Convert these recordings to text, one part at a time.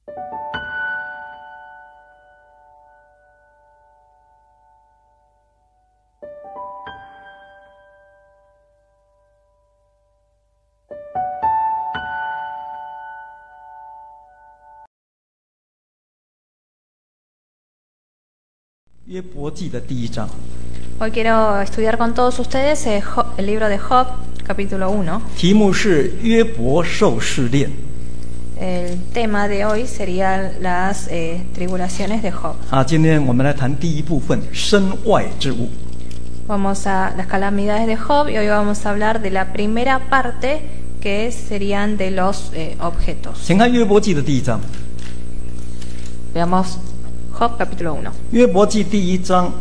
约伯记的第1章。 Hoy quiero estudiar con todos ustedes el libro de Job, capítulo 1. 题目是约伯受试炼。 El tema de hoy sería las tribulaciones de Job. 今天我们来谈第一部分身外之物。 Vamos a las calamidades de Job y hoy vamos a hablar de la primera parte que serían de los objetos. 请看约伯记的第1章。 Veamos Job capítulo 1. 约伯记第1章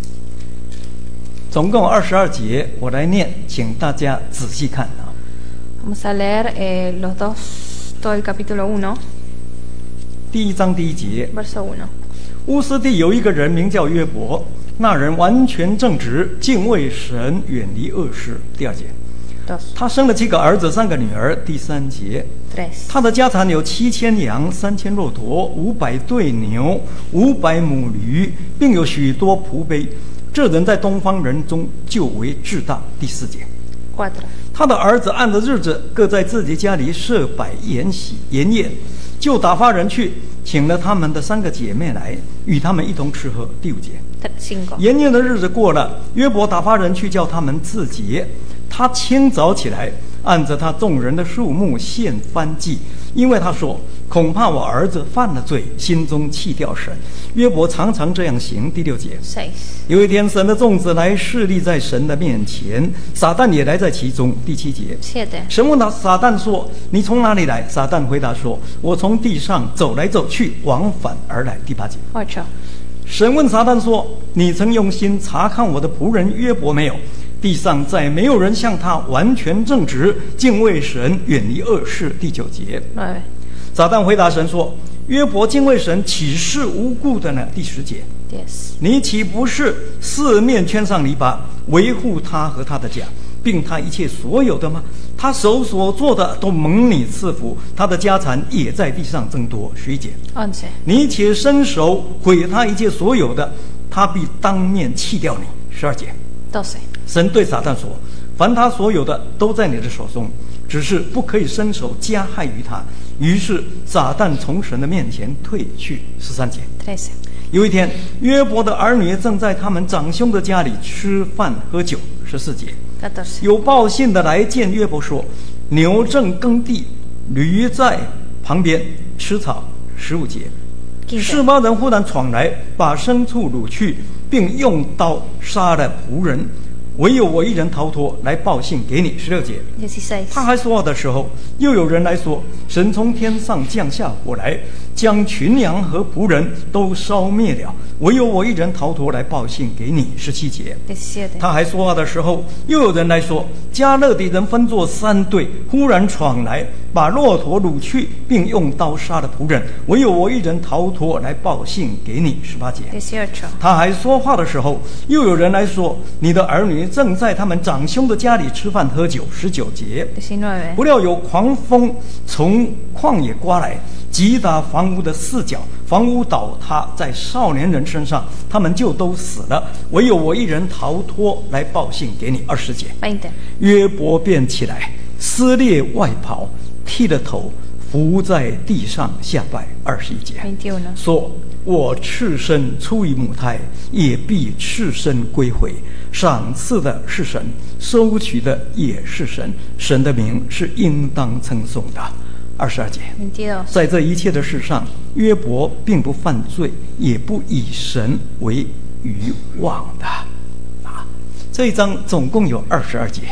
总共22节，我来念，请大家仔细看啊。 Vamos a leer todo el capítulo 1. 第1章第1节 Verso 1. 乌斯地有一个人名叫约伯，那人完全正直，敬畏神，远离恶事。第2节。他生了7个儿子3个女儿。第3节，他的家产有7000羊、3000骆驼、500对牛、500母驴，并有许多仆婢。这人在东方人中就为至大。第4节，他的儿子按着日子各在自己家里设摆筵宴，就打发人去请了他们的3个姐妹来，与他们一同吃喝。第5节，筵宴的日子过了，约伯打发人去叫他们自洁。他清早起来，按着他众人的数目献燔祭，因为他说：恐怕我儿子犯了罪，心中弃掉神。约伯常常这样行。第6节，有一天，神的众子来侍立在神的面前，撒旦也来在其中。第7节，神问撒旦说：你从哪里来？撒旦回答说：我从地上走来走去，往返而来。第8节，神问撒旦说：你曾用心查看我的仆人约伯没有？地上再没有人像他完全正直，敬畏神，远离恶事。第9节，撒旦回答神说：约伯敬畏神，岂是无故的呢？第10节，你岂不是四面圈上篱笆，维护他和他的家，并他一切所有的吗？他手所做的都蒙你赐福，他的家产也在地上增多。11节，你且伸手毁他一切所有的，他必当面弃掉你。12节，神对撒旦说：凡他所有的都在你的手中，只是不可以伸手加害于他。于是撒旦从神的面前退去。13节，有一天，约伯的儿女正在他们长兄的家里吃饭喝酒。14节，有报信的来见约伯说：牛正耕地，驴在旁边吃草。15节，示巴人忽然闯来，把牲畜掳去，并用刀杀了仆人，唯有我一人逃脱，来报信给你。16节，他还说话的时候，又有人来说：神从天上降下火来，将群羊和仆人都烧灭了，唯有我一人逃脱，来报信给你。17节，他还说话的时候，又有人来说：迦勒的人分作3队，忽然闯来，把骆驼掳去，并用刀杀了仆人，唯有我一人逃脱，来报信给你。18节，他还说话的时候，又有人来说：你的儿女正在他们长兄的家里吃饭喝酒。19节，不料有狂风从旷野刮来，击打房屋的4角，房屋倒塌在少年人身上，他们就都死了，唯有我一人逃脱，来报信给你。20节，约伯便起来，撕裂外袍，剃了头，伏在地上下拜。21节，说：我赤身出于母胎，也必赤身归回。赏赐的是神，收取的也是神，神的名是应当称颂的。22节，在这一切的事上，约伯并不犯罪，也不以神为愚妄的。这一章总共有22节。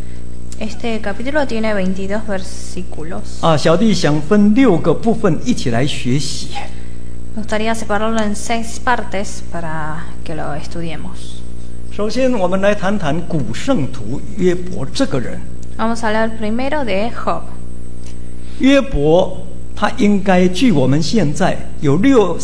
Este capítulo tiene 22 versículos. 小弟想分6个部分一起来学习。 Me gustaría separarlo en 6 partes para que lo estudiemos. 首先，我们来谈谈古圣徒约伯这个人。 Vamos a hablar primero de Job. 约伯他应该距我们现在有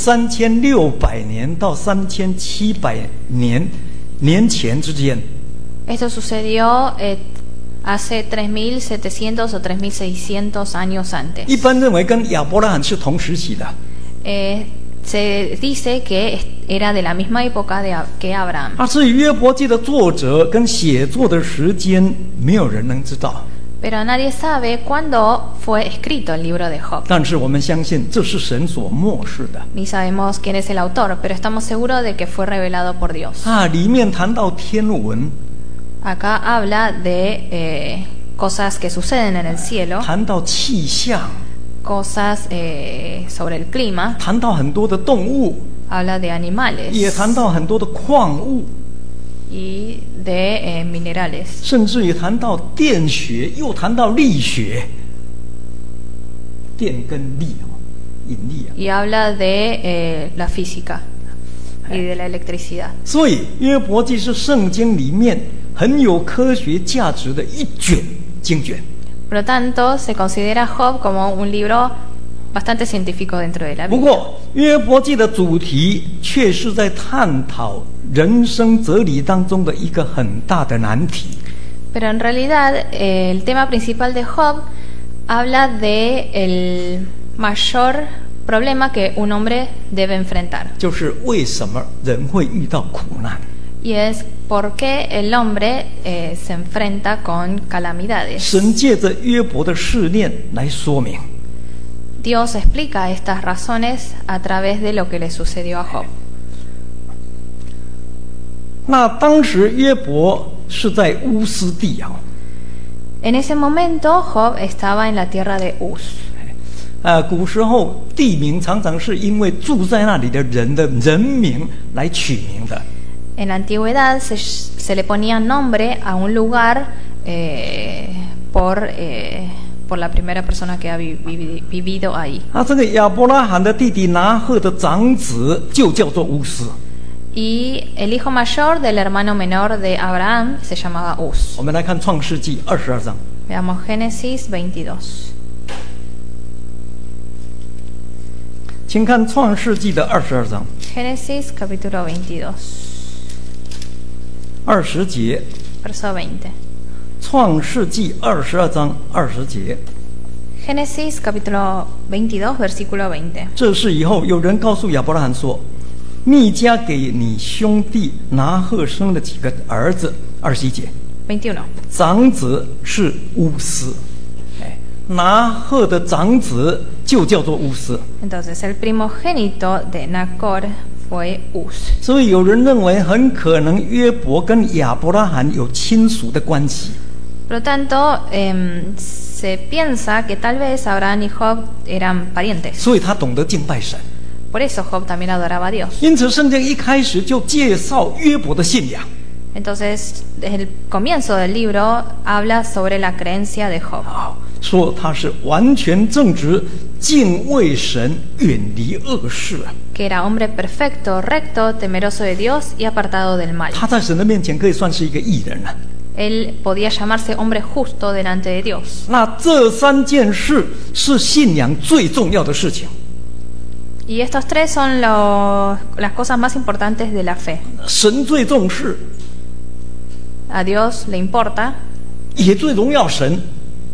3600年到3700年前之间。 Esto sucedió hace 3700 o 3600 años antes. 一般认为跟亚伯拉罕是同时期的。 se dice que era de la misma época que Abraham. 至于约伯记的作者跟写作的时间，没有人能知道。 Pero nadie sabe cuándo fue escrito el libro de Job. 但是我们相信这是神所默示的。 Ni sabemos quién es el autor, pero estamos seguros de que fue revelado por Dios. 里面谈到天文， Acá habla de cosas que suceden en el cielo, 谈到气象， cosas sobre el clima, 谈到很多的动物， habla de 也 animales 谈到很多的矿物， y de minerales. 甚至于谈到电学，又谈到力学，电跟力引力 Y habla de la física y de la electricidad. 所以约伯记是圣经里面很有科学价值的一卷经卷。 Por lo tanto, se considera Job como un libro bastante científico dentro de la 不 Biblia. 过约伯记的主题却是在探讨人生哲理当中的一个很大的难题。 Pero en realidad, el tema principal de Job habla de el mayor problema que un hombre debe enfrentar. 就是为什么人会遇到苦难？ Y es por qué el hombre se enfrenta con calamidades. 神借着约伯的试炼来说明。 Dios explica estas razones a través de lo que le sucedió a Job. 那当时约伯是在乌斯地啊， En ese momento, Job estaba en la tierra de Uz. 古时候地名常常是因为住在那里的人的人名来取名的。 En la antigüedad se le ponía nombre a un lugar por la primera persona que ha vivido ahí. 这个亚伯拉罕的弟弟拿赫的长子就叫做乌斯。 Y el hijo mayor del hermano menor de Abraham se llamaba Uz. 我们来看创世纪22章。 Veamos Génesis 22. 请看创世纪的22章 Génesis capítulo 22, 20节。 verso 20. 创世纪22章20节。 Génesis capítulo 22, versículo 20. 这事以后，有人告诉亚伯拉罕说：“密加给你兄弟拿赫生了几个儿子。”21节。 21. 长子是乌斯，拿赫的长子就叫做乌斯。 Entonces, el primogénito de Nacor fue Uz. 所以有人认为，很可能约伯跟亚伯拉罕有亲属的关系。 Por lo tanto, se piensa que tal vez Abraham y Job eran parientes. 所以他懂得敬拜神。 Por eso Job también adoraba a Dios. 因此，圣经一开始就介绍约伯的信仰。 Entonces, desde el comienzo del libro habla sobre la creencia de Job. 说他是完全正直，敬畏神，远离恶事。 Que era hombre perfecto, recto, temeroso de Dios y apartado del mal. 他在神的面前可以算是一个义人了。 Él podía llamarse hombre justo delante de Dios. 那这3件事是信仰最重要的事情。 Y estos tres son las cosas más importantes de la fe. 神最重视， A Dios le importa 也最荣耀神。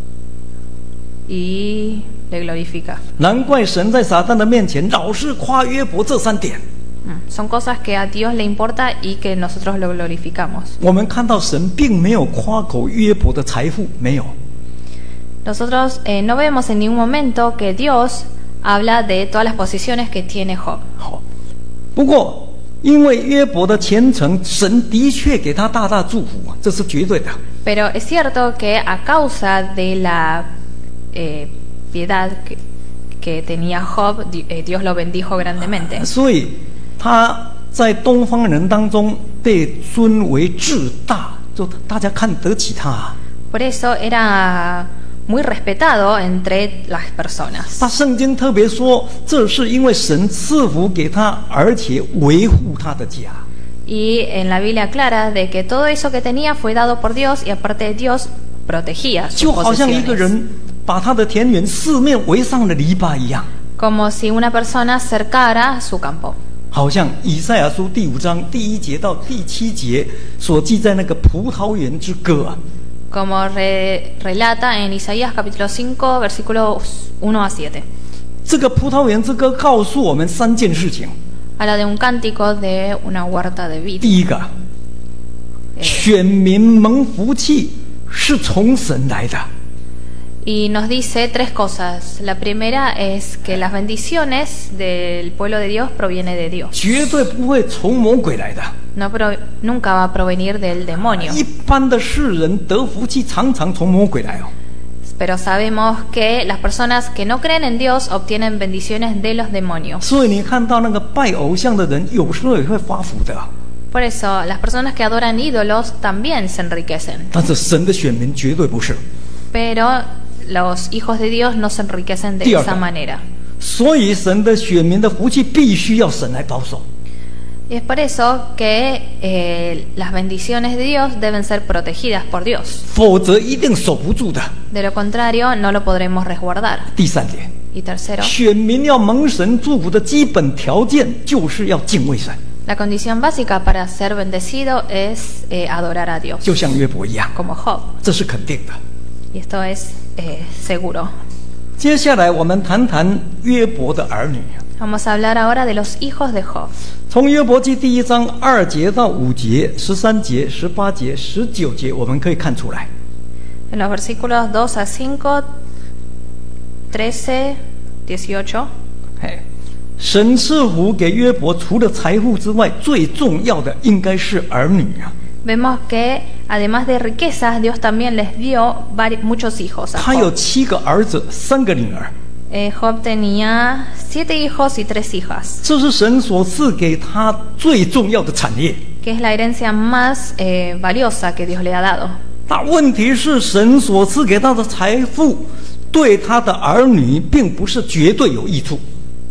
y le glorifica. 难怪神在撒旦的面前老是夸约伯这3点。 Son cosas que a Dios le importa y que nosotros lo glorificamos. 我们看到神并没有夸口约伯的财富，没有。 Nosotros no vemos en ningún momento que Dios habla de todas las posiciones que tiene Job. 好，不过因为约伯的虔诚，神的确给他大大祝福，这是绝对的。 Pero es cierto que a causa de la piedad que tenía Job, Dios lo bendijo grandemente. 所以他在东方人当中被尊为至大，就大家看得起他。 Por eso era muy respetado entre las personas. 他圣经特别说，这是因为神赐福给他，而且维护他的家。 Y en la Biblia aclara de que todo eso que tenía fue dado por Dios y aparte de Dios protegía sus 就好像一个 posesiones. 人把他的田园四面围上了篱笆一样。 Como si una persona cercara su campo. 好像以赛亚书第5章第1节到第7节所记在那个葡萄园之歌啊。 Como relata en Isaías capítulo 5, versículos 1 a 7. 这个葡萄园之歌告诉我们3件事情。 Habla de un cántico de una huerta de vida. 第一个，选民蒙福气是从神来的。 Y nos dice 3 cosas. La primera es que las bendiciones del pueblo de Dios proviene de Dios. 绝对不会从魔鬼来的。 Nunca va a provenir del demonio. 一般的世人得福气常常从魔鬼来哦。 Pero sabemos que las personas que no creen en Dios obtienen bendiciones de los demonios. 所以你看到那个拜偶像的人，有时候也会发福的。 Por eso, las personas que adoran ídolos también se enriquecen. 但是神的选民绝对不是。 Pero los hijos de Dios no se enriquecen de esa manera. 所以神的选民的福气必须要神来保守。 Y es por eso que las bendiciones de Dios deben ser protegidas por Dios. 否则一定守不住的。 De lo contrario, no lo podremos resguardar. 第3点。 Y tercero, 选民要蒙神祝福的基本条件就是要敬畏神。 La condición básica para ser bendecido es adorar a Dios. 就像约伯一样。 Como Job. 这是肯定的。 Y esto es seguro. 接下来我们谈谈约伯的儿女。 Vamos a hablar ahora de los hijos de Job. 从约伯记第1章2节到5节、13节、18节、19节，我们可以看出来。 En los versículos 2 a 5, 13, 18. 神赐福给约伯，除了财富之外，最重要的应该是儿女啊。 Vemos que además de riquezas, Dios también les dio muchos hijos a Job. 他有7个儿子，3个女儿。 Job tenía 7 hijos y 3 hijas. 这是神所赐给他最重要的产业。 Que es la herencia más valiosa que Dios le ha dado. 但问题是，神所赐给他的财富，对他的儿女并不是绝对有益处。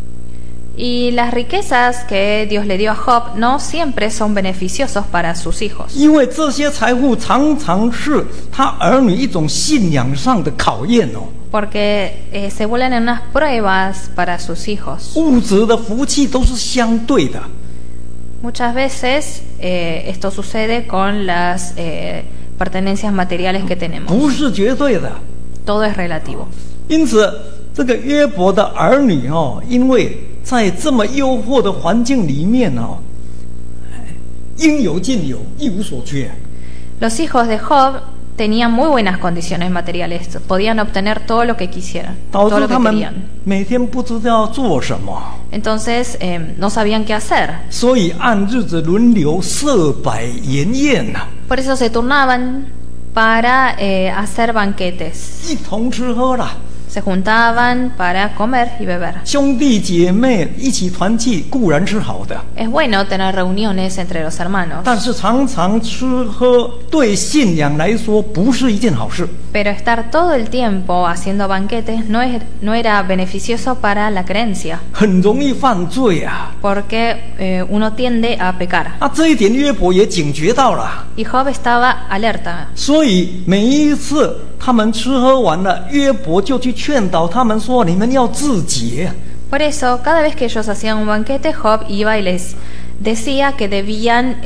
Y las riquezas que Dios le dio a Job no siempre son beneficiosos para sus hijos. 因为这些财富常常是他儿女一种信仰上的考验哦。 Porque se vuelven en unas pruebas para sus hijos. 物质的福气都是相对的。 Muchas veces esto sucede con las pertenencias materiales que tenemos. 不是绝对的。 Todo es relativo. 因此，这个约伯的儿女哦，因为在这么诱惑的环境里面哦，应有尽有，一无所缺。 Los hijos de Job tenían muy buenas condiciones materiales, podían obtener todo lo que quisieran, todo lo que querían. 每天不知道要做什么。 Entonces no sabían qué hacer. 所以按日子轮流设摆筵宴呐。 Por eso se turnaban para hacer banquetes. 一同吃喝啦。 Se juntaban para comer y beber. 兄弟姐妹一起团聚固然是好的。 Es bueno tener reuniones entre los hermanos. 但是常常吃喝对信仰来说不是一件好事。 Pero estar todo el tiempo haciendo banquetes no era beneficioso para la creencia. 很容易犯罪啊。 Porque uno tiende a pecar. 这一点约伯也警觉到了。 Y Job estaba alerta. 所以每一次他们吃喝完了，约伯就去劝导他们说：“你们要自洁。” Por eso, cada vez que ellos hacían un banquete, Job iba y les decía que debían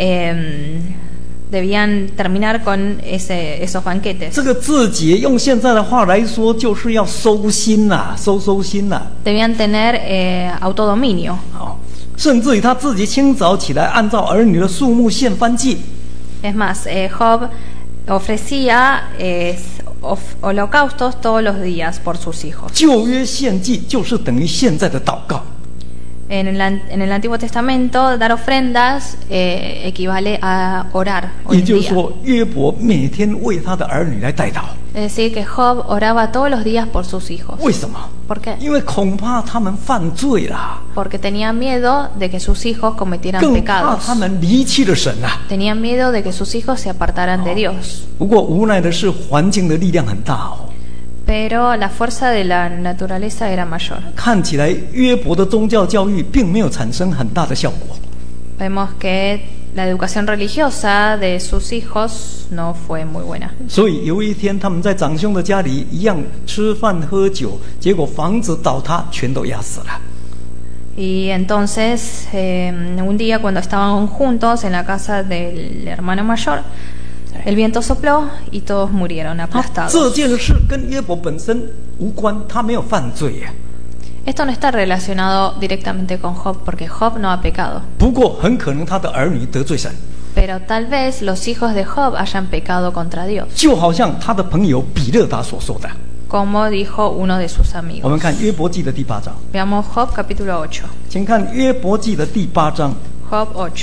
terminar con esos banquetes. 这个自洁用现在的话来说，就是要收心呐，收心呐。 Debían tener autodominio. 甚至于他自己清早起来，按照儿女的数目献燔祭。 Es más, Job ofrecía holocaustos todos los días por sus hijos. 旧约献祭就是等于现在的祷告。 En el Antiguo Testamento, dar ofrendas equivale a orar. 也就是说，约伯每天为他的儿女来代祷。 Es decir, que Job oraba todos los días por sus hijos. 为什么？ ¿Por qué? 因为恐怕他们犯罪啦。 Porque tenía miedo de que sus hijos cometieran 更 pecados. 怕他们离弃了神啊。 Tenían miedo de que sus hijos se apartaran de Dios. 不过无奈的是，环境的力量很大哦。 Pero la fuerza de la naturaleza era mayor. 看起来约伯的宗教教育并没有产生很大的效果。 Vemos que la educación religiosa de sus hijos no fue muy buena. 所以有一天，他们在长兄的家里一样吃饭喝酒，结果房子倒塌，全都压死了。 Y entonces, un día cuando estaban juntos en la casa del hermano mayor, el viento sopló y todos murieron aplastados. 这件事跟约伯本身无关，他没有犯罪呀。 Esto no está relacionado directamente con Job, porque Job no ha pecado. 不过很可能他的儿女得罪神， Pero tal vez los hijos de Job hayan pecado contra Dios, 就好像他的朋友比勒达所说的。 como dijo uno de sus 我们 amigos. 看约伯记的第8章， Veamos Job capítulo 8. 请看约伯记的第8章， Job 8,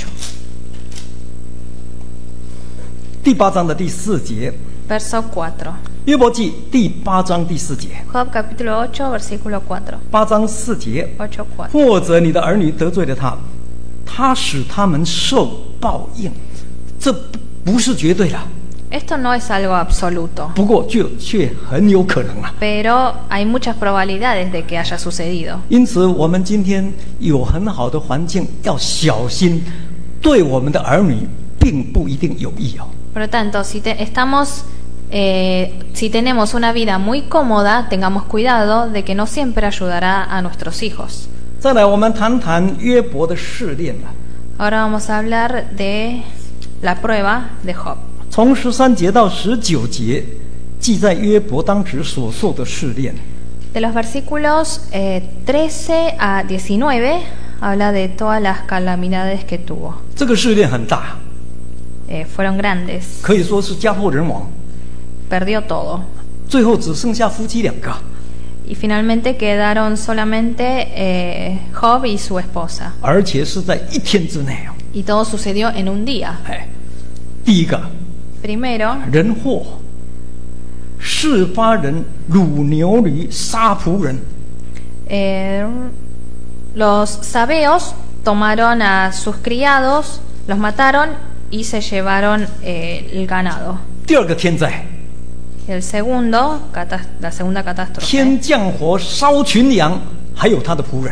第8章的第4节。 verso 4. 约伯记第8章第4节， Job capítulo 8, versículo 4. 8章4节， 8, 4. 或者你的儿女得罪了他，他使他们受报应，这不是绝对的， Esto no es algo absoluto, 不过却很有可能啊。 pero hay muchas probabilidades de que haya sucedido. 因此，我们今天有很好的环境，要小心，对我们的儿女并不一定有益哦。 Por lo tanto, si tenemos una vida muy cómoda, tengamos cuidado de que no siempre ayudará a nuestros hijos. 再来，我们谈谈约伯的试炼啊。 Ahora vamos a hablar de la prueba de Job. 从13节到19节，记载约伯当时所受的试炼。 De los versículos 13 a 19 habla de todas las calamidades que tuvo. 这个试炼很大， Fueron grandes, 可以说是家破人亡， perdió todo. 最后只剩下夫妻2个， Y finalmente quedaron solamente Job y su esposa. 而且是在1天之内哦。 Y todo sucedió en un día. 第一个， Primero, 人祸，事发人掳牛驴杀仆人。 los sabeos tomaron a sus criados, los mataron y se llevaron el ganado. 第二个天灾， El segundo, la segunda catástrofe, 天降火烧群羊，还有他的仆人。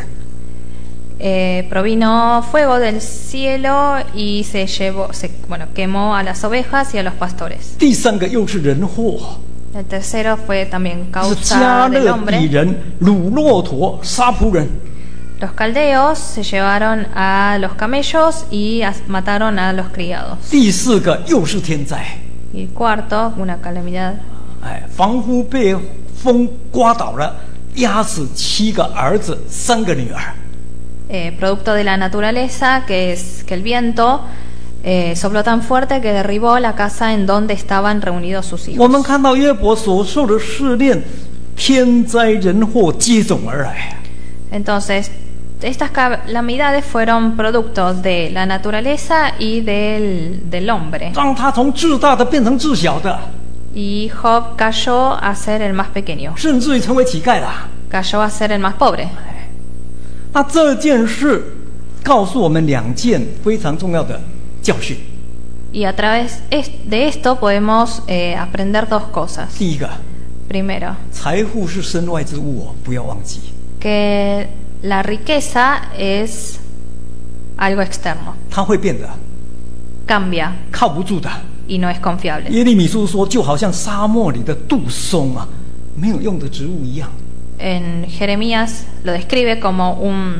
provino fuego del cielo y quemó a las ovejas y a los pastores. 第三个又是人祸， El tercero fue también 是 causa 加 del 勒底 hombre. 人掳骆驼杀仆人。 Los caldeos se llevaron a los camellos y mataron a los criados. 第四个又是天灾， Y el cuarto, una calamidad. 房屋被风刮倒了，压死7个儿子3个女儿。 Producto de la naturaleza, que es que el viento sopló tan fuerte que derribó la casa en donde estaban reunidos sus 我们 hijos. 看到约伯所受的试炼，天灾人祸接踵而来。 Entonces, estas calamidades fueron productos de la naturaleza y del hombre. 让他从至大的变成至小的， Y Job cayó a ser el más pequeño, 甚至于成为乞丐了。 cayó a ser el más pobre. 那这件事告诉我们2件非常重要的教训。 Y a través de esto podemos aprender dos cosas. 第一个， Primero, 财富是身外之物哦，不要忘记。 que la riqueza es algo externo, 它会变的， cambia 靠不住的。 y no es confiable. 耶利米书说，就好像沙漠里的杜松啊，没有用的植物一样。 En Jeremías lo describe como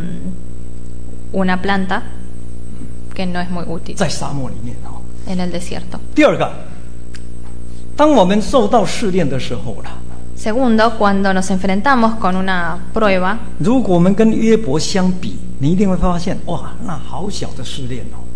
una planta que no es muy útil 在沙漠里面哦。 en el desierto. 第二个，当我们受到试炼的时候了， Segundo, cuando nos enfrentamos con una prueba, 如果我们跟约伯相比，你一定会发现，哇，那好小的试炼哦。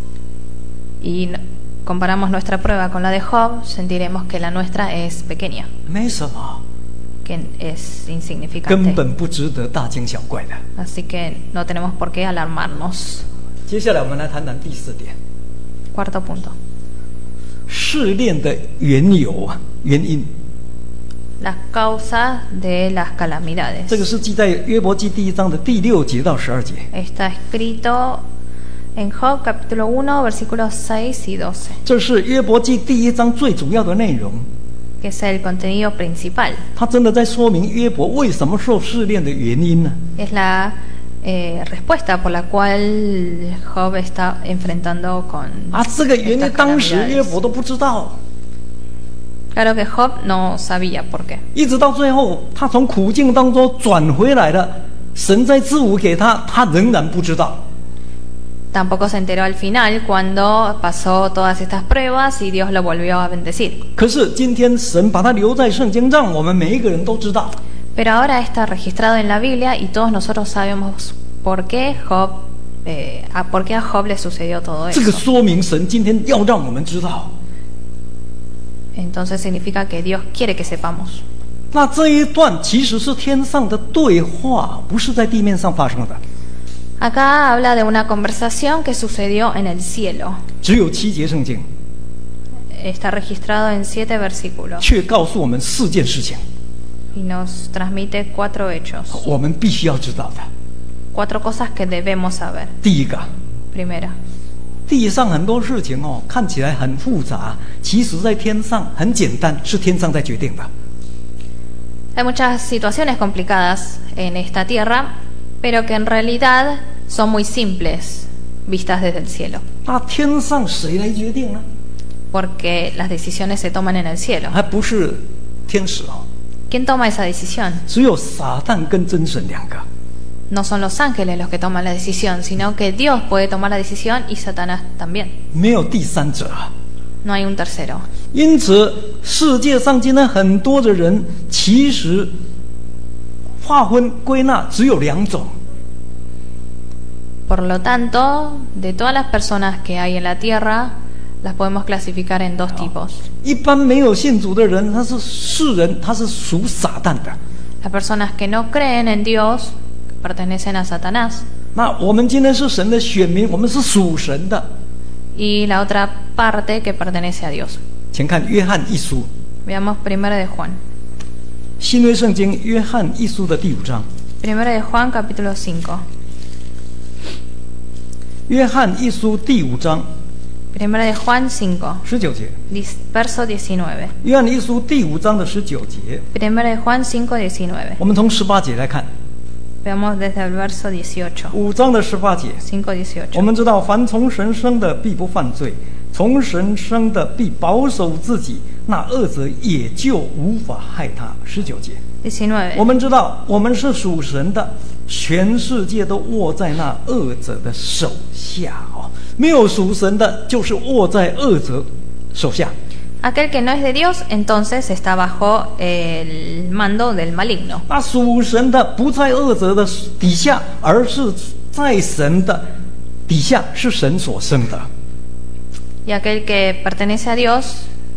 y comparamos nuestra prueba con la de Job, sentiremos que la nuestra es pequeña, 没什么， que es 根 insignificante. 本不值得大惊小怪的。 Así que no tenemos por qué alarmarnos. 接下来我们来谈谈第4点， Cuarto punto, 试炼的缘由啊，原因。 las causas de las calamidades. 这个是记在约伯记第1章的第6节到12节。 Está escrito en Job capítulo 1, versículos 6 y 12, 这是约伯记第1章最主要的内容。 que es el contenido principal. 他真的在说明约伯为什么受试炼的原因呢？ Es la respuesta por la cual Job está enfrentando con 这个原因 estas 当时约 calamidades. 伯都不知道， Claro que Job no sabía por qué. 一直到最后，他从苦境当中转回来了，神在赐福给他，他仍然不知道。 Tampoco se enteró al final cuando pasó todas estas pruebas y Dios lo volvió a bendecir. 可是今天神把他留在圣经，让我们每一个人都知道。 Pero ahora está registrado en la Biblia y todos nosotros sabemos por qué por qué a Job le sucedió todo 这个 eso. 说明神今天要让我们知道， Entonces significa que Dios quiere que sepamos. 那这一段其实是天上的对话，不是在地面上发生的。 Acá habla de una conversación que sucedió en el cielo. 只有7节圣经， Está registrado en 7 versículos 却告诉我们4件事情， y nos transmite 4 hechos, 我们必须要知道的。 4 cosas que debemos saber. 第一个， Primera, 地上很多事情看起来很复杂，其实在天上很简单，是天上在决定的。 hay muchas situaciones complicadas en esta tierra, pero que en realidad son muy simples vistas desde el cielo, 那天上谁来决定呢？ porque las decisiones se toman en el cielo. 还不是天使 ¿Quién toma esa decisión? 只有撒旦跟真神2个。 No son los ángeles los que toman la decisión, sino que Dios puede tomar la decisión y Satanás también. 没有第三者。 No hay un tercero. 因此，世界上今天很多的人，其实划分归纳只有2种。 Por lo tanto, de todas las personas que hay en la tierra, las podemos clasificar en 2 tipos. 一般没有信主的人，他是世人，他是属撒旦的。 Las personas que no creen en Dios pertenecen a Satanás. 那我们今天是神的选民，我们是属神的。 Y la otra parte que pertenece a Dios. 请看约翰一书， Veamos 1 de Juan. 新约圣经约翰一书的第5章。 1 de Juan, capítulo 5. 约翰一书第5章 1 de Juan 5, 19节。 verso 19. 约翰一书第5章的19节， 1 de Juan 5:19. 我们从18节来看。 Veamos desde el verso 18. 5章的18节， 5:18. 我们知道，凡从神生的必不犯罪，从神生的必保守自己，那恶者也就无法害他。19节， 19. 我们知道，我们是属神的，全世界都握在那恶者的手下没有属神的，就是握在恶者手下。 Aquel que no es de Dios, entonces está bajo el mando del maligno. 那属神的不在恶者的底下，而是在神的底下，是神所生的。 Y aquel que pertenece a Dios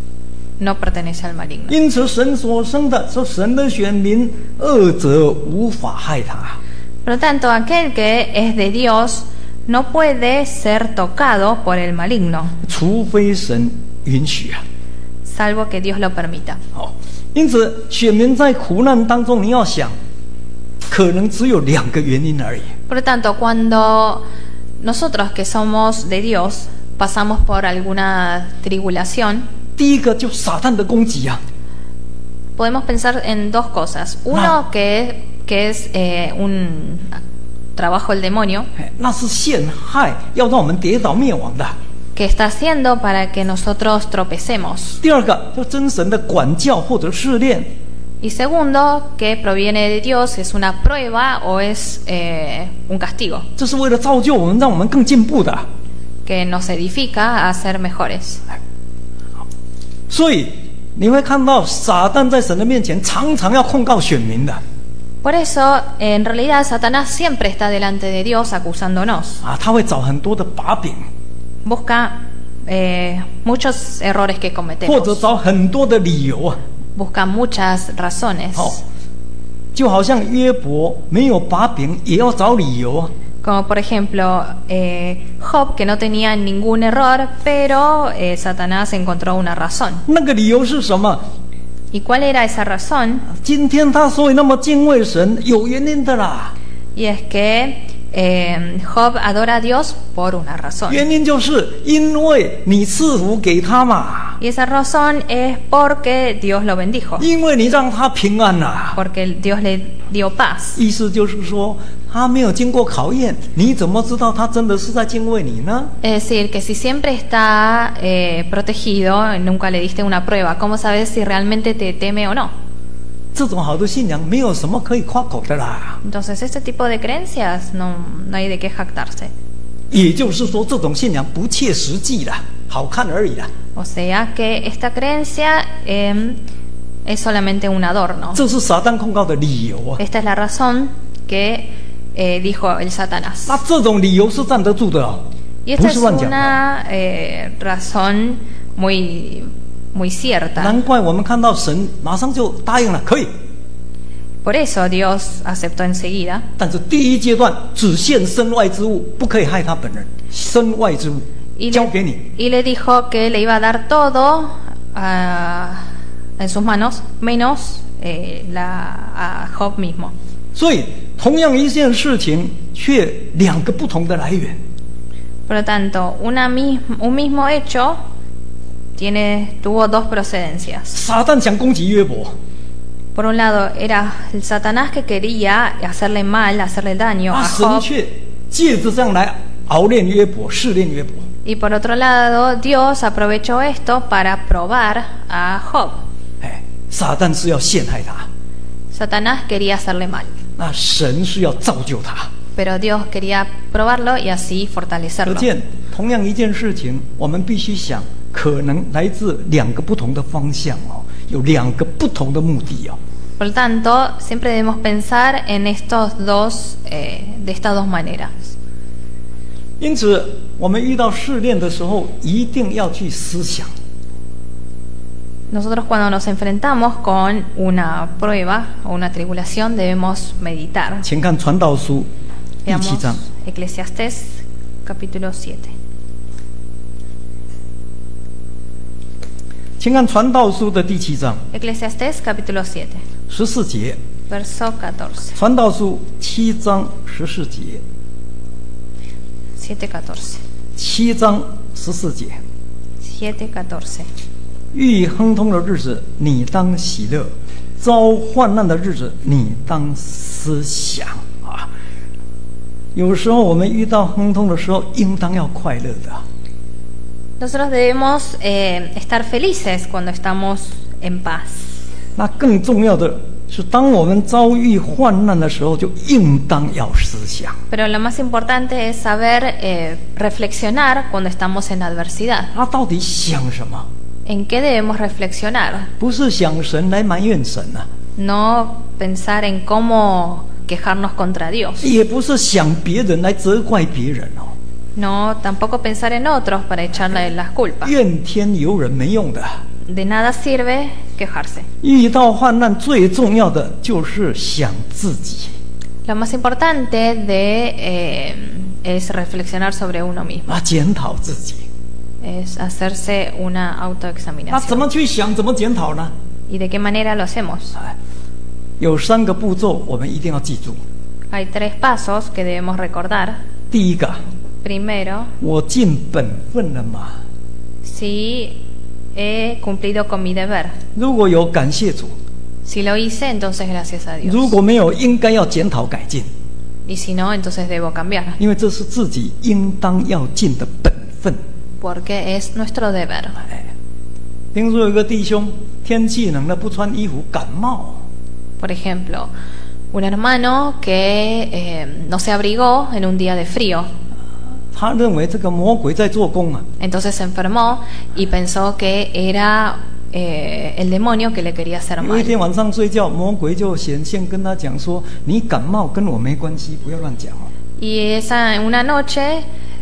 no pertenece al maligno. 因此，神所生的是神的选民，恶者无法害他。 Por lo tanto, aquel que es de Dios no puede ser tocado por el maligno, 除非神允许啊。 salvo que Dios lo permita. 好，因此选民在苦难当中，你要想，可能只有2个原因而已。 Por lo tanto, cuando nosotros que somos de Dios pasamos por alguna tribulación, 第一个就撒旦的攻击啊， podemos pensar en 2 cosas. Uno, que es un trabajo del demonio, 那是陷害，要让我们跌倒灭亡的。 que está haciendo para que nosotros tropecemos. 第2个就真神的管教或者试炼。 Y segundo, que proviene de Dios, es una prueba o es un castigo, 这是为了造就我们，让我们更进步的。 que nos edifica a ser mejores. 所以你会看到撒旦在神的面前常常要控告选民的。 Por eso, en realidad, Satanás siempre está delante de Dios acusándonos. 他会找很多的把柄， Busca muchos errores que 或者 cometemos. 找很多的理由啊。 Busca muchas razones. 就好像约伯没有把柄，也要找理由啊。 Como por ejemplo Job, que no tenía ningún error, pero Satanás encontró una razón. 那个理由是什么？ ¿Y cuál era esa razón? 今天他所以那么敬畏神，有原因的啦。 Y es que Job adora a Dios por una razón. 原因就是因为你赐福给他嘛， Y esa razón es porque Dios lo bendijo, 因为你让他平安啦。 porque Dios le dio paz. 意思就是说，他没有经过考验，你怎么知道他真的是在敬畏你呢？ Es decir, que si siempre está protegido, nunca le diste una prueba, ¿cómo sabes si realmente te teme o no? 这种好的信仰没有什么可以夸口的啦。 Entonces, este tipo de creencias no hay de qué jactarse. 也就是说，这种信仰不切实际啦，好看而已啦。 O sea que esta creencia en es solamente un adorno. 这是撒旦控告的理由啊。 Esta es la razón que dijo el Satanás. 那这种理由是站得住的啊， Y 不 esta 是 es 乱讲的。 una razón muy cierta. 难怪我们看到神马上就答应了，可以。 Por eso Dios aceptó enseguida. 但是第一阶段只限身外之物，不可以害他本人。身外之物 Y 交给你。 le dijo que le iba a dar todo en sus manos, menos a Job mismo. 所以同样一件事情，却两个不同的来源。 Por lo tanto, un mismo hecho tuvo dos procedencias. 撒旦想攻击约伯， Por un lado, era el Satanás que quería hacerle mal, hacerle daño 那 a 神 Job. 却借着这样来熬炼约伯、试炼约伯。 Y por otro lado, Dios aprovechó esto para probar a Job. 哎，撒旦是要陷害他， Satanás quería hacerle mal, 那神是要造就他。 pero Dios quería probarlo y así 可 fortalecerlo. 见，同样一件事情，我们必须想，可能来自两个不同的方向哦，有两个不同的目的哦。 Por lo tanto, siempre debemos pensar en de estas dos maneras. 因此，我们遇到试炼的时候，一定要去思想。 Nosotros cuando nos enfrentamos con una prueba o una tribulación debemos meditar. 请看《传道书》第7 Veamos 章， Eclesiastés capítulo 7. 请看《传道书》的第7章 Eclesiastés capítulo 7, 14节， verso 14. 《传道书》7章14节， 7:14. 7章14节。 7:14. 遇亨通的日子，你当喜乐；遭患难的日子，你当思想啊。有时候我们遇到亨通的时候，应当要快乐的。 Nosotros debemos estar felices cuando estamos en paz. 那更重要的是，当我们遭遇患难的时候，就应当要思想。 Pero lo más importante es saber reflexionar cuando estamos en adversidad. 他到底想什么？ ¿En qué debemos reflexionar? 不是想神来埋怨神啊， No pensar en cómo quejarnos contra Dios. 也不是想别人来责怪别人哦。 No, tampoco pensar en otros para echarle las culpas. 怨天尤人没用的。 De nada sirve quejarse. 遇到患难最重要的就是想自己。 Lo más importante es reflexionar sobre uno mismo. 检讨自己。 Es hacerse una 那怎 autoexaminación. 么去想，怎么检讨呢？ ¿Y de qué manera lo hacemos? 有3个步骤，我们一定要记住。 Hay 3 pasos que debemos recordar. 第一个， Primero, 我尽本分了吗？ si he cumplido con mi deber. 如果有，感谢主； Si lo hice, entonces gracias a 如 Dios. 果没有，应该要检讨改进， Y si no, entonces debo cambiar. 因为这是自己应当要尽的本分。 Porque es nuestro deber. 听说有个弟兄，天气冷了不穿衣服，感冒。 Por ejemplo, un hermano que no se abrigó en un día de frío. 他认为这个魔鬼在做工啊， Entonces se enfermó y pensó que era el demonio que le quería hacer 有一 mal. 天晚上睡觉，魔鬼就显现跟他讲说：“你感冒跟我没关系，不要乱讲哦。” Y una noche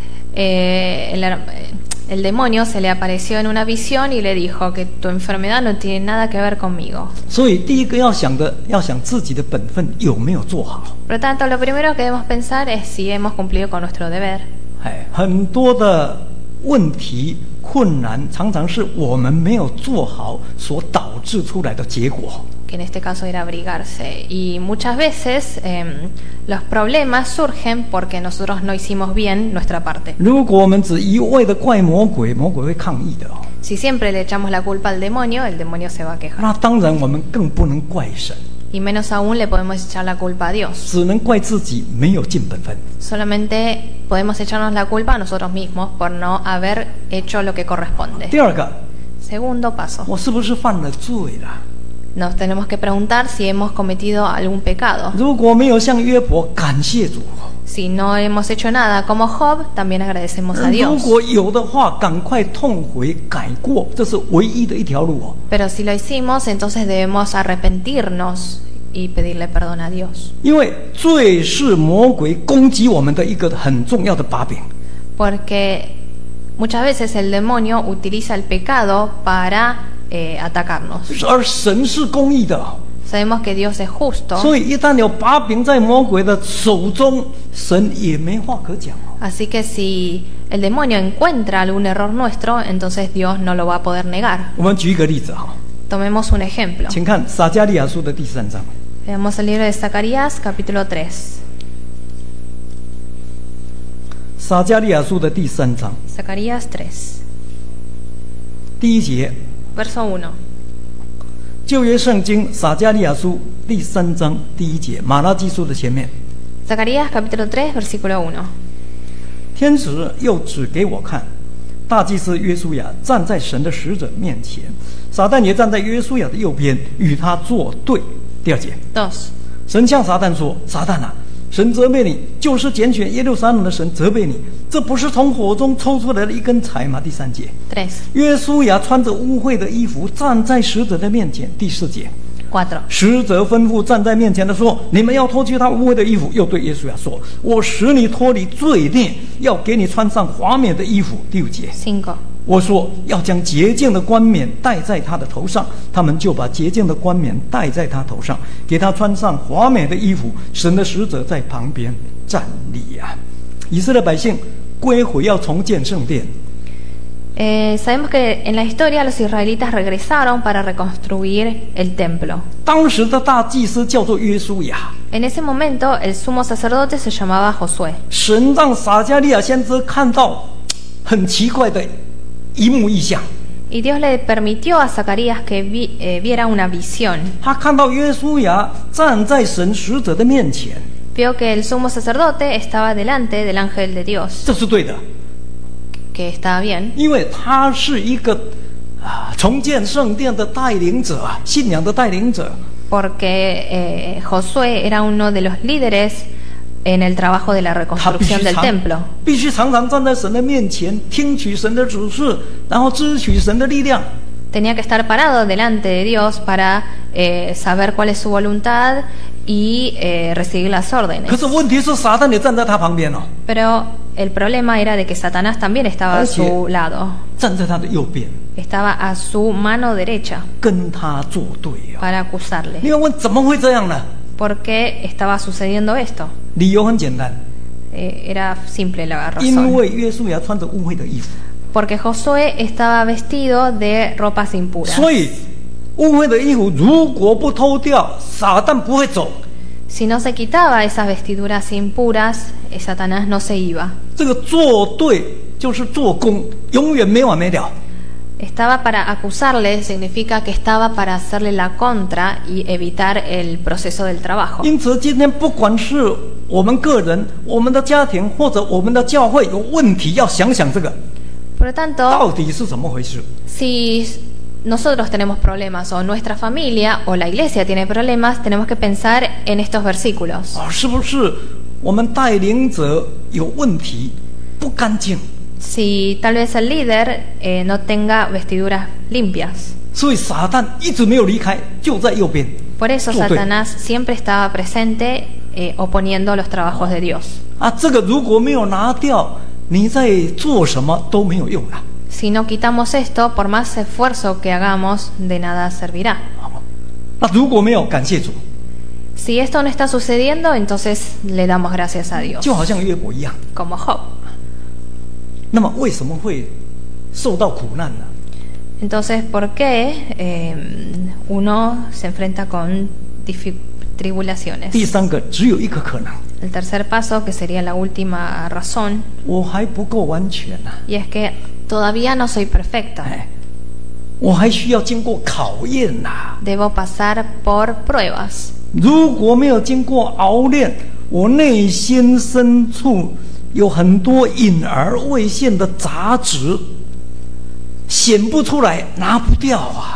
el demonio se le apareció en una visión y le dijo que tu enfermedad no tiene nada que ver conmigo. 所以第一个要想自己的本分有没有做好。 Por lo tanto, lo primero que debemos pensar es si hemos cumplido con nuestro deber. 很多的问题困难，常常是我们没有做好所导致出来的结果。 Que en este caso era abrigarse. Y muchas veces los problemas surgen porque nosotros no hicimos bien nuestra parte. 如果我们只一味的怪魔鬼，魔鬼会抗议的哦。 Si siempre le echamos la culpa al demonio, el demonio se va a quejar. 那当然，我们更不能怪神， Y menos aún le podemos echar la culpa a Dios. 只能怪自己没有尽本分。 Solamente podemos echarnos la culpa a nosotros mismos por no haber hecho lo que corresponde. 第二个， Segundo paso. 我是不是犯了罪了？ nos tenemos que preguntar si hemos cometido algún pecado. 如果没有像约伯感谢主， Si no hemos hecho nada como Job, también agradecemos a 如 Dios. 果有的话，赶快痛悔改过，这是唯一的一条路哦。 Pero si lo hicimos, entonces debemos arrepentirnos y pedirle perdón a Dios. 因为罪是魔鬼攻击我们的一个很重要的把柄。 Porque muchas veces el demonio utiliza el pecado para atacarnos. 而神是公义的， Sabemos que Dios es justo. 所以一旦有把柄在魔鬼的手中，神也没话可讲哦。 Así que si el demonio encuentra algún error nuestro, entonces Dios no lo va a poder negar. 我们举一个例子哈， Tomemos un ejemplo. 请看撒迦利亚书的第3章。 Veamos el libro de Zacarías, capítulo 3. 撒迦利亚书的第3章 Zacarías 3, 第1节， verso 1. 旧约圣经撒迦利亚书第3章第1节，马拉基书的前面。 Zacarías capítulo 3, versículo 1. 天使又指给我看，大祭司约书亚站在神的使者面前，撒旦也站在约书亚的右边，与他作对。第2节， 2. 神向撒旦说：“撒旦啊，神责备你，就是拣选耶路撒冷的神责备你，这不是从火中抽出来的一根柴吗？”第3节， 3. 约书亚穿着污秽的衣服站在使者的面前。第4节， 4. 使者吩咐站在面前的说：“你们要脱去他污秽的衣服。”又对约书亚说：“我使你脱离罪孽，要给你穿上华冕的衣服。”第5节， 5. 我说要将洁净的冠冕戴在他的头上，他们就把洁净的冠冕戴在他头上，给他穿上华美的衣服。神的使者在旁边站立啊！以色列百姓归回要重建圣殿。 Sabemos que en la historia los israelitas regresaron para reconstruir el templo. 当时的大祭司叫做约书亚， En ese momento el sumo sacerdote se llamaba Josué. 神让撒迦利亚先知看到很奇怪的一幕异象。 Y Dios le permitió a Zacarías que viera una visión. 他看到约书亚站在神使者的面前， Vio que el sumo sacerdote estaba delante del ángel de Dios, 这是对的， que estaba bien, 因为他是一个重建圣殿的带领者啊，信仰的带领者。 porque Josué era uno de los líderes en el trabajo de la 他 reconstrucción del templo. 必须常常站在神的面前，听取神的指示，然后支取神的力量。 Tenía que estar parado delante de Dios para saber cuál es su voluntad y recibir las 可 órdenes. 是问题是，撒旦也站在他旁边哦， Pero el problema era de que Satanás también estaba a su lado, 站在他的右边， estaba a su mano derecha 跟他作对哦。 para acusarle. 你要问怎么会这样呢？ ¿Por qué estaba sucediendo esto? 理由很简单， Era simple la 因 razón. 为约书亚穿着污秽的衣服， Porque Josué estaba vestido de ropas impuras. 所以污秽的衣服如果不脱掉，撒旦不会走。 Si no se quitaba esas vestiduras impuras, Satanás no se iba. 这个作对就是做工，永远没完没了。 Estaba para acusarle, significa que estaba para hacerle la contra y evitar el proceso del trabajo. 因此，今天不管是我们个人、我们的家庭或者我们的教会有问题，要想想这个 Por lo tanto, 到底是怎么回事。 si nosotros tenemos problemas o nuestra familia o la iglesia tiene problemas, tenemos que pensar en estos versículos. 是不是我们带领者有问题，不干净， Si tal vez el líder no tenga vestiduras limpias. 所以撒旦一直没有离开，就在右边。 Por eso 做对。 Satanás siempre estaba presente oponiendo los trabajos de Dios. 这个如果没有拿掉，你在做什么都没有用了。 Si no quitamos esto, por más esfuerzo que hagamos, de nada servirá. 如果没有，感谢主， Si esto no está sucediendo, entonces le damos gracias a Dios, 就好像约伯一样。 como Job. 那么为什么会受到苦难呢？ Entonces, ¿por qué uno se enfrenta con tribulaciones? 第3个只有一个可能， El tercer paso, que sería la última razón, 我还不够完全啊， y es que todavía no soy perfecta. 我还需要经过考验呐。 Debo pasar por pruebas. 如果没有经过熬练，我内心深处有很多隐而未现的杂质，显不出来，拿不掉啊。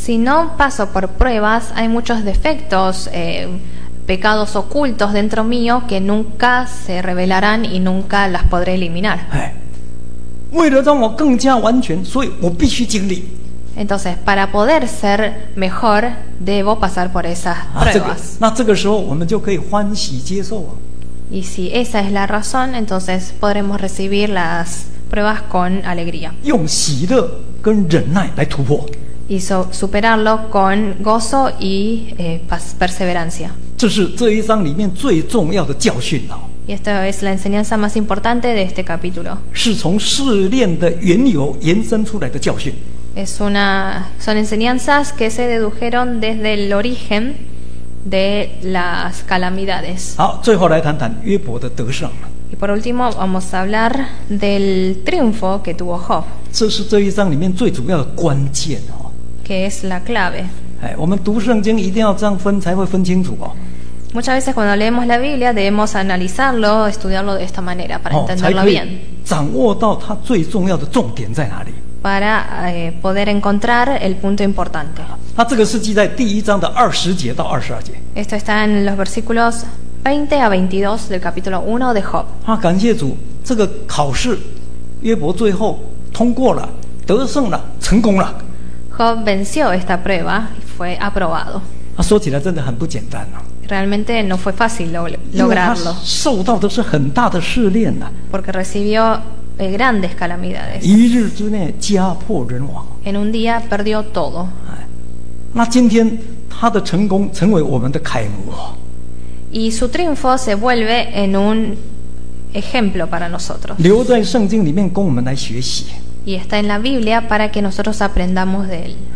Si no paso por pruebas, hay muchos defectos, pecados ocultos dentro mío que nunca se revelarán y nunca las podré eliminar. 为了让我更加完全，所以我必须经历。 Entonces, para poder ser mejor, debo pasar por esas pruebas. 那这个时候我们就可以欢喜接受啊。 Y si esa es la razón, entonces podremos recibir las pruebas con alegría. 用喜乐跟忍耐来突破。 Y superarlo con gozo y perseverancia. 这是这一章里面最重要的教训啊。 Y esta es la enseñanza más importante de este capítulo. 是从试炼的缘由延伸出来的教训。 Son enseñanzas que se dedujeron desde el origen de las calamidades. 好，最后来谈谈约伯的得胜。 Y por último vamos a hablar del triunfo que tuvo Job. 这是这一章里面最主要的关键哦。 Que es la clave. 我们读圣经一定要这样分，才会分清楚哦。 Muchas veces cuando leemos la Biblia debemos analizarlo, estudiarlo de esta manera para entenderlo bien. 掌握到它最重要的重点在哪里？ Para poder encontrar el punto importante. 它这个是记在第一章的20节到22节。 Esto está en los versículos 20 a 22 del capítulo 1 de Job. 感谢主，这个考试约伯最后通过了，得胜了，成功了。 Job venció esta prueba y fue aprobado. 说起来真的很不简单啊。 Realmente no fue fácil lograrlo. 受到的是很大的试炼呐。 Porque recibió grandes calamidades. 一日之内家破人亡。 En un día perdió todo. 那今天他的成功成为我们的楷模。 Y su triunfo se vuelve en un ejemplo para nosotros. 留在圣经里面供我们来学习。 Y está en la Biblia para que nosotros aprendamos de él.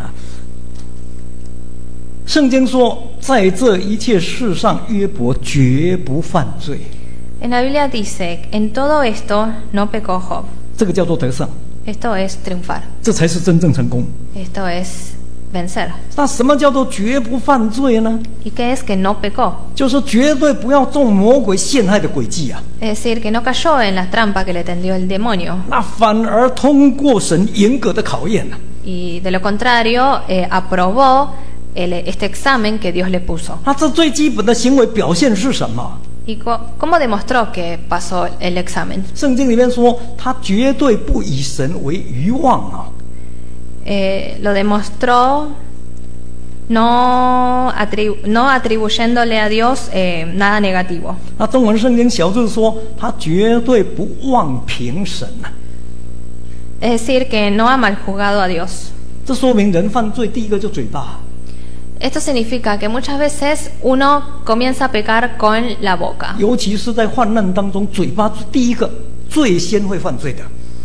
圣经说，在这一切事上，约伯绝不犯罪。 En la Biblia dice, en todo esto no pecó Job. 这个叫做得胜。 Esto es triunfar. 这才是真正成功。 Esto es vencer. 那什么叫做绝不犯罪呢？ ¿Y qué es que no pecó? 就是绝对不要中魔鬼陷害的诡计啊。 Es decir, que no cayó en la trampa que le tendió el demonio. 那反而通过神严格的考验啊。 Y de lo contrario, aprobó este examen que Dios le puso. 那这最基本的行为表现是什么？ ¿Y cómo demostró que pasó el examen? 圣经里面说，他绝对不以神为愚妄啊。 Lo demostró no atribuyéndole a Dios nada negativo. 那中文圣经小字说，他绝对不妄评神啊。 Es decir, que no ha maljuzgado a Dios. 这说明人犯罪，第一个就嘴巴。 Esto significa que muchas veces uno comienza a pecar con la boca. 尤其是在患难当中，嘴巴是第一个最先会犯罪的。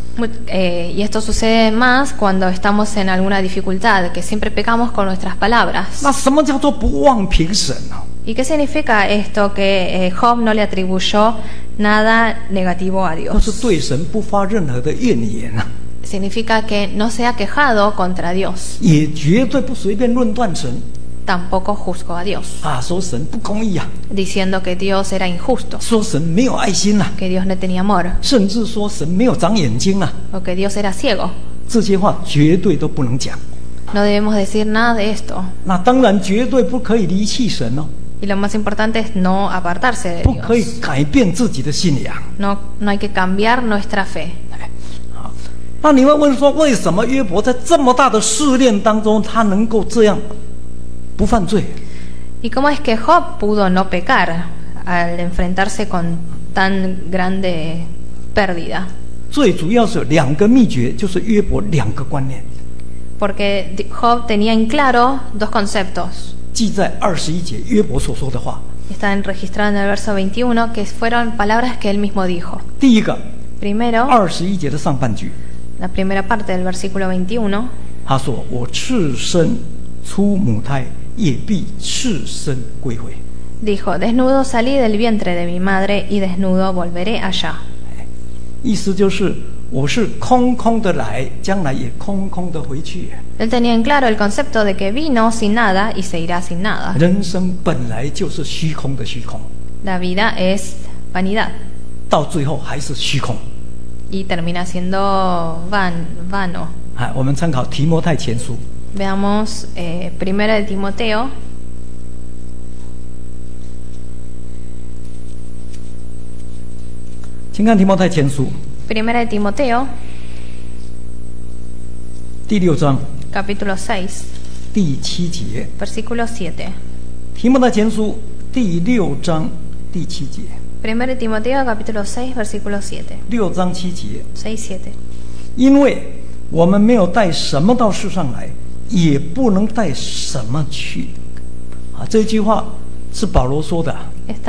Y esto sucede más cuando estamos en alguna dificultad, que siempre pecamos con nuestras palabras. 那什么叫做不妄评神啊？ ¿Y qué significa esto? Que Job no le atribuyó nada negativo a 那是 Dios. 对神不发任何的怨言啊， Significa que no se ha quejado contra Dios. 也绝对不随便论断神 Tampoco juzgó a Dios, 啊，说神不公义啊， diciendo que Dios era injusto, 说神没有爱心啊， que Dios no tenía amor, 甚至说神没有长眼睛啊， o que Dios era ciego. 这些话绝对都不能讲。 No debemos decir nada de esto. 那当然绝对不可以离弃神哦， Y lo más importante es no apartarse de 不可以 Dios. 改变自己的信仰。 No hay que cambiar nuestra fe. 那你会问说，为什么约伯在这么大的试炼当中，他能够这样不犯罪？ ¿Y cómo es que Job pudo no pecar al enfrentarse con tan grande pérdida? 最主要是两个秘诀，就是约伯两个观念， Porque Job tenía en claro dos conceptos. 记在21节约伯所说的话。 Están registrados en el verso 21, que fueron palabras que él mismo dijo. 第一个， Primero, 21节的上半句， la primera parte del versículo 21, 他说：“我赤身出母胎，也必赤身归回。” dijo, desnudo salí del vientre de mi madre y desnudo volveré allá. 意思就是我是空空的来，将来也空空的回去。 Él tenía en claro el concepto de que vino sin nada y se irá sin nada. 人生本来就是虚空的虚空， La vida es vanidad 到最后还是虚空。 y termina siendo vano. 我们参考提摩太前书， Veamos Primera de Timoteo. Primera de Timoteo. 第6章 Capítulo 6. 第7节 Versículo 7. 提摩太前书第6章第7节 Primera de Timoteo, capítulo 6, versículo 7. 6章7节 6, 7. 因为我们没有带什么到世上来，也不能带什么去。这句话是保罗说的。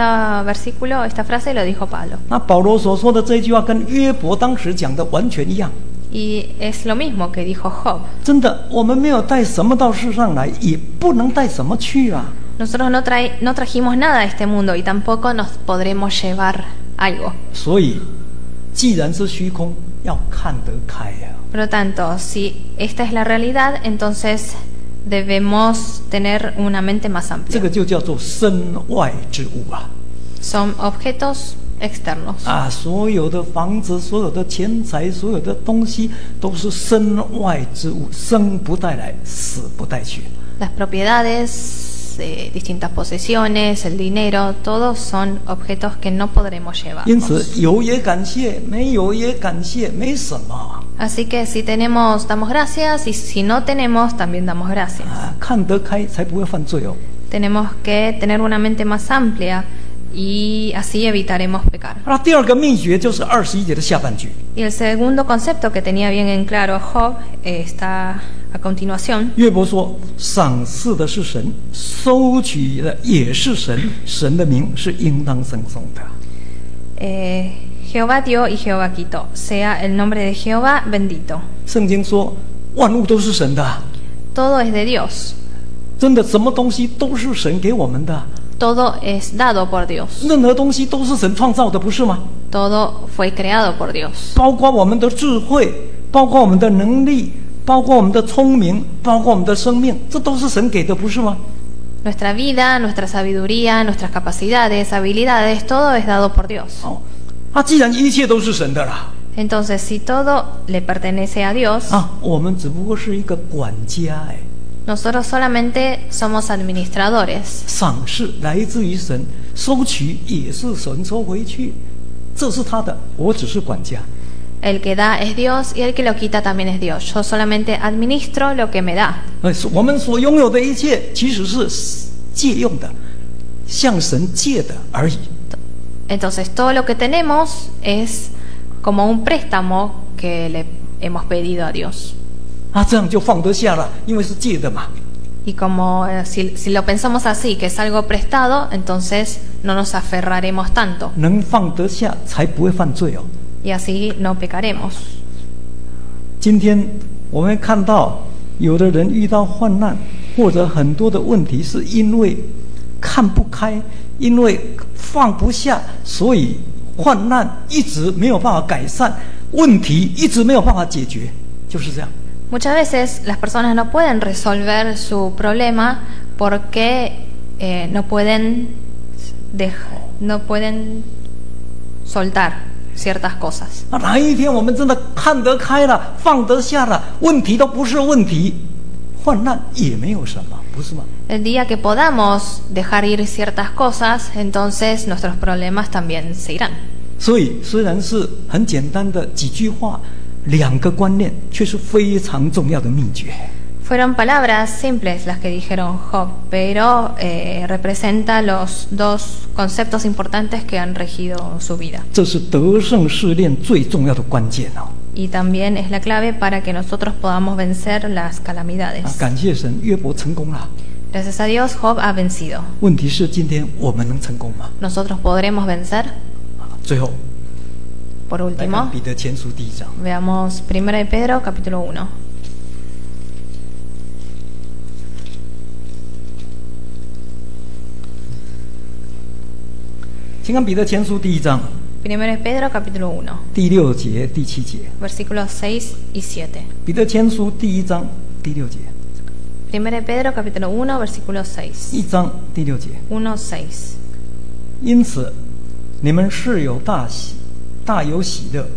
Esta frase lo dijo Pablo. 那保罗所说的这句话跟约伯当时讲的完全一样。 Y es lo mismo que dijo Job. 真的，我们没有带什么到世上来，也不能带什么去啊。 Nosotros no trajimos nada a este mundo y tampoco nos podremos llevar algo. 所以，既然是虚空，要看得开呀。 Por lo tanto, si esta es la realidad, entonces debemos tener una mente más amplia. 这个就叫做身外之物啊。 Son objetos externos. 所有的房子、所有的钱财、所有的东西，都是身外之物，生不带来，死不带去。 Las propiedades, distintas posesiones, el dinero, todos son objetos que no podremos llevar. 因此，有也感谢，没有也感谢，没什么。 Así que si tenemos, damos gracias, y si no tenemos, también damos gracias. 看得开，才不会犯罪哦。 Tenemos que tener una mente más amplia. Y así evitaremos pecar. 第二个秘诀就是21节的下半句。 Y el segundo concepto que tenía bien en claro Job está a continuación. 约伯说：“赏赐的是神，收取的也是神，神的名是应当称颂的。” Jehová dio y Jehová quitó. Sea el nombre de Jehová bendito. 圣经说，万物都是神的。 Todo es de Dios. 真的，什么东西都是神给我们的。 Todo es dado por Dios. 任何东西都是神创造的，不是吗？ Todo fue creado por Dios. 包括我们的智慧，包括我们的能力，包括我们的聪明，包括我们的生命，这都是神给的，不是吗？ Nuestra vida, nuestra sabiduría, nuestras capacidades, habilidades, todo es dado por Dios. 既然一切都是神的啦， Entonces, si todo le pertenece a Dios, 我们只不过是一个管家 nosotros solamente somos administradores. 赏赐来自于神，收取也是神收回去，这是他的，我只是管家。 El que da es Dios y el que lo quita también es Dios. Yo solamente administro lo que me da. 我们所拥有的一切其实是借用的，向神借的而已。 Entonces, todo lo que tenemos es como un préstamo que le hemos pedido a Dios. 这样就放得下了，因为是借的嘛。 Y como si lo pensamos así, que es algo prestado, entonces no nos aferraremos tanto. 能放得下，才不会犯罪哦。 Y así no pecaremos. 今天我们看到，有的人遇到患难或者很多的问题，是因为看不开，因为放不下，所以患难一直没有办法改善，问题一直没有办法解决，就是这样。 Muchas veces las personas no pueden resolver su problema porque no pueden soltar ciertas cosas. 哪一天我们真的看得开了，放得下了，问题都不是问题，患难也没有什么，不是吗？ El día que podamos dejar ir ciertas cosas, entonces nuestros problemas también se irán. 所以虽然是很简单的几句话。 两个观念却是非常重要的秘诀。 Fueron palabras simples las que dijeron Job, pero representa los dos conceptos importantes que han regido su vida. 这是得胜试炼最重要的关键哦。 Y también es la clave para que nosotros podamos vencer las calamidades. 感谢神，约伯成功了。 Gracias a Dios, Job ha vencido. 问题是今天我们能成功吗？ Nosotros podremos vencer. 最后。 Por último, veamos 1 de Pedro, capítulo 1. 请看彼得前书第1章。 1 de Pedro, capítulo 1. 第6节、第7节。 Versículos 6 y 7. 彼得前书第1章第6节。 1 de Pedro, capítulo 1, versículo 6. 1章第6节。 1:6. 因此，你们是有大有喜乐，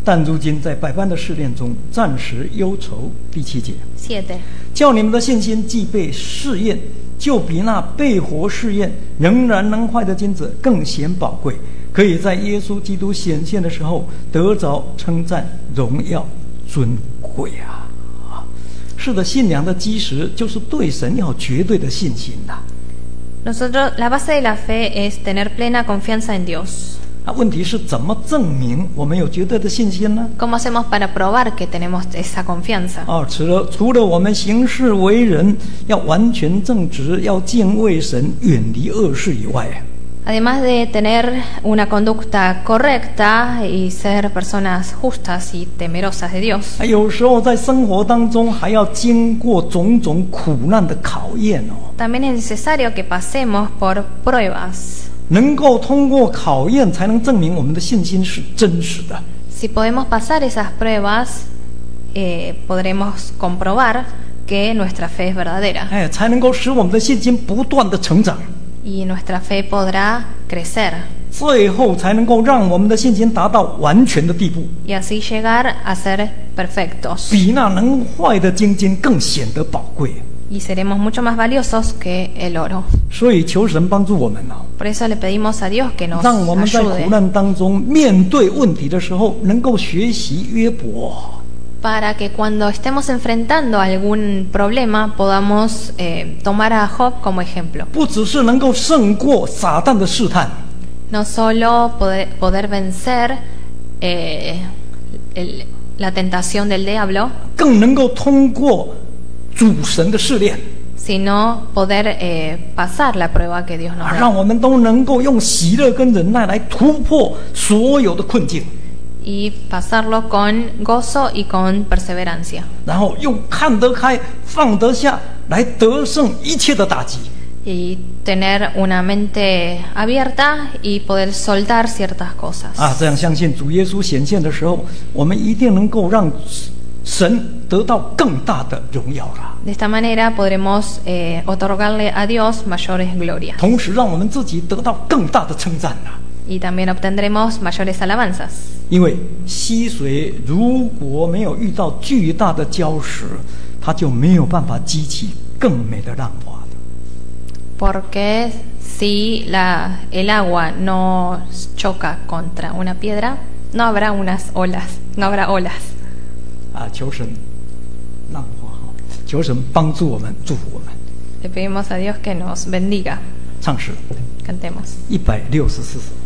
但如今在百般的试炼中暂时忧愁。第7节 7 叫你们的信心既被试验，就比那被火试验仍然能坏的金子更显宝贵，可以在耶稣基督显现的时候得着称赞、荣耀、尊贵啊！是的，信仰的基石就是对神要绝对的信心的。 Nosotros, la base de la fe es tener plena confianza en Dios. 问题是怎么证明我们有绝对的信心呢？ ¿Cómo hacemos para probar que tenemos esa confianza? 除了我们行事为人要完全正直，要敬畏神，远离恶事以外， Además de tener una conducta correcta y ser personas justas y temerosas de Dios. 有时候在生活当中还要经过种种苦难的考验哦。 También es necesario que pasemos por pruebas. 能够通过考验，才能证明我们的信心是真实的。 Si podemos pasar esas pruebas, podremos comprobar que nuestra fe es verdadera. 才能够使我们的信心不断的成长。 Y nuestra fe podrá crecer. 最后才能够让我们的信心达到完全的地步。 Y así llegar a ser perfectos. 比那能坏的金金更显得宝贵。 Y seremos mucho más valiosos que el oro. 所以求神帮助我们哦。 Por eso le pedimos a Dios que nos 让我们在苦 ayude. 难当中面对问题的时候，能够学习约伯。 Para que cuando estemos enfrentando algún problema podamos tomar a Job como ejemplo. 不只是能够胜过撒旦的试探， No solo poder vencer la tentación del diablo, 更能够通过主神的试炼， sino poder pasar la prueba que Dios nos 让 da. 我们都能够用喜乐跟忍耐来突破所有的困境， Y pasarlo con gozo y con perseverancia. 然后用看得开、放得下来得胜一切的打击。 Y tener una mente abierta y poder soltar ciertas cosas. 这样相信主耶稣显现的时候，我们一定能够让神得到更大的荣耀了。 De esta manera podremos otorgarle a Dios mayores glorias. 同时让我们自己得到更大的称赞了。 Y también obtendremos mayores alabanzas. 因为溪水如果没有遇到巨大的礁石，它就没有办法激起更美的浪花的。 Porque si el agua no choca contra una piedra, no habrá unas olas, no habrá olas. 求神浪花哈，求神帮助我们，祝福我们。 Le pedimos a Dios que nos bendiga. 唱诗 Cantemos. 164首。